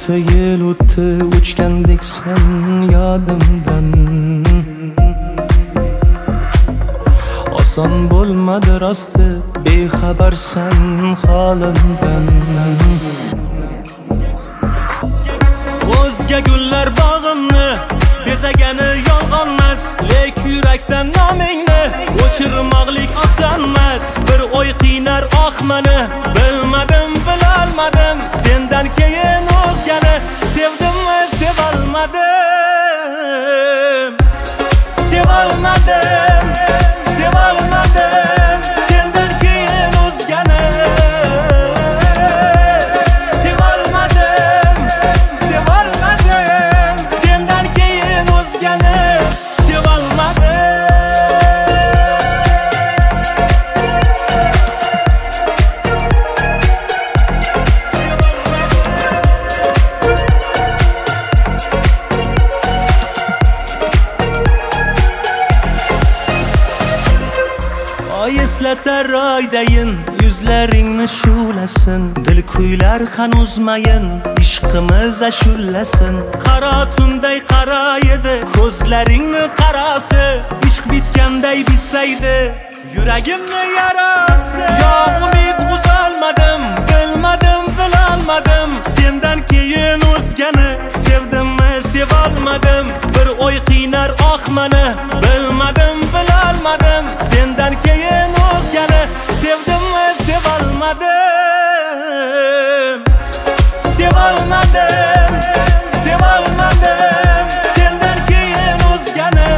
necha yil o'tdi, o'chgandek sen yodimdan. Oson bo'lmadi rosti, bexabarsan holimdan. O'zga gullar bog'imni bezagani yolg'onmas, lek yurakdan nomingni o'chirmoqlik osonmas. Bir o'y qiynar meni, bilmadim, bilolmadim, sendan keyin o'zgani sevdimmi, sevolmadim. Sevolmadim, sevolmadim, sendan keyin o'zgani. Sevolmadim, sevolmadim, sendan keyin o'zgani sevolmadim. Eslatar oydayin yuzlaringni shulasin, dil kuylar hanuzmayin ishqimiz ashullasin. Qaro tunday qaro edi ko'zlaringni qarasi, ishq bitganday bitsaydi yuragimni yarasi. Yo umid uzolmadim, bilmadim, bilolmadim, sendan keyin o'zgani sevdimmi, sevolmadim. Bir o'y qiynar meni, bilmadim, bilolmadim, sendan keyin o'zgani sevdimmi, sevolmadim. Sevolmadim, sevolmadim, sendan keyin o'zgani.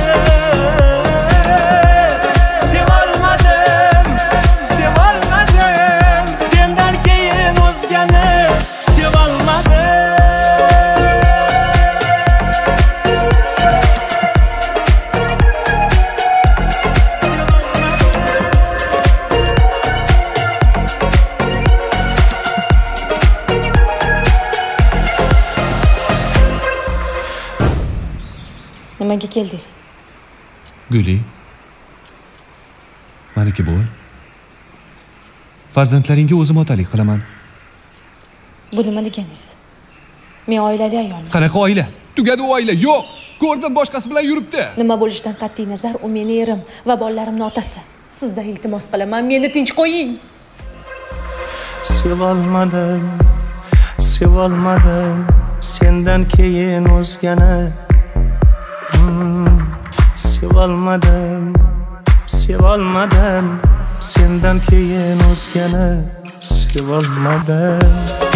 Sevolmadim, sevolmadim, sendan keyin o'zgani sevolmadim. Nimaga keldingiz? Guli, meniki bo'l. Farzandlaringga o'zim otalik qilaman. Bu nima deganingiz? Men oilali ayolman. Qanaqa oila? Tugadi u oila. Yo'q, ko'rdim boshqasi bilan yuribdi. Nima bo'lishidan qat'iy nazar, u meni erim va bolalarimning otasi. Sizdan iltimos qilaman, meni tinch qo'ying. Sevolmadim, sevolmadim, sendan keyin o'zgani. Sevolmadim, sevolmadim, sendan keyin o'zgani sevolmadim.